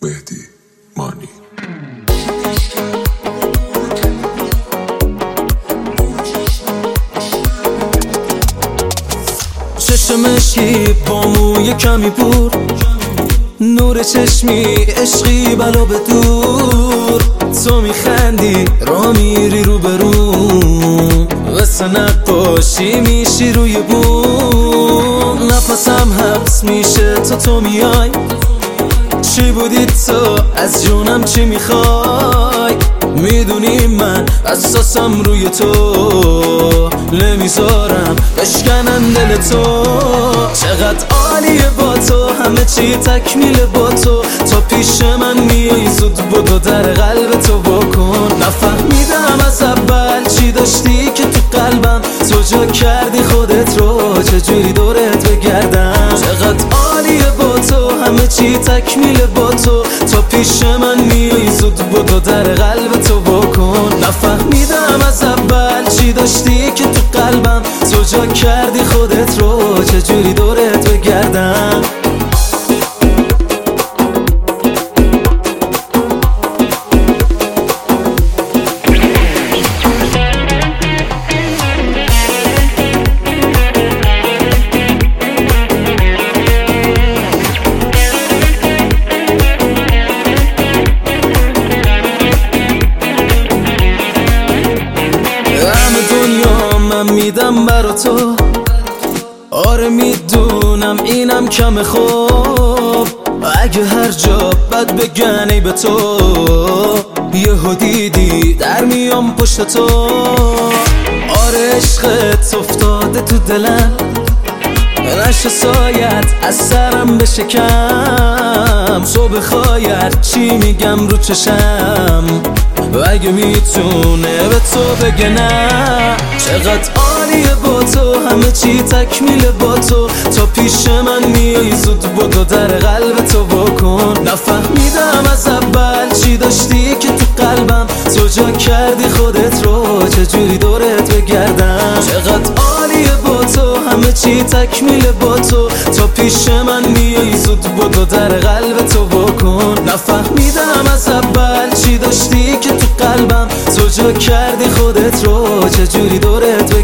مهدی مانی. چشم مشکی با موی کمی پور، نور چشمی عشقی بلا به دور. تو میخندی را میری رو برون، قصه نقاشی میشی روی بوم. نفسم حبس میشه تو میای، چی بودی تو از جونم چی میخوای؟ میدونی من اساسم روی تو، نمیذارم بشکنن دل تو. چقدر عالیه با تو، همه چی تکمیله با تو. تا پیش من میای زود بدو در قلب تو بکن. نفهمیدم از اول چی داشتی که تو قلبم، تو جا کردی خودت رو، چجوری دورت بگردم. چقدر عالیه با تو، همه چی تکمیله با تو. تا پیش من میای زود بدو در قلب تو بکن. نفهمیدم از اول چی داشتی که تو قلبم، تو جا کردی خودت رو، چجوری دورت بگردم. من میدم برا تو، آره میدونم اینم کم خوب. اگه هر جا بد بگن ای به تو، یهو دیدی در میام پشت تو. آره عشقت افتاده تو دلم، نشه سایت از سرم بشه کم. تو بخواید چی میگم رو چشم، و اگه میتونه به تو بگه نه. چقدر عالیه با تو، همه چی تکمیله با تو. تا پیش من میای زود بدو در قلب تو بکن. نفهمیدم از اول چی داشتی که تو قلبم، تو جا کردی خودت رو، چجوری دورت بگردم. چقدر عالیه با تو، همه چی تکمیله با تو. تا پیش من میای زود بدو در قلب تو بکن. نفهمیدم از اول چی داشتی که تو قلبم، تو جا کردی خودت رو، چجوری دورت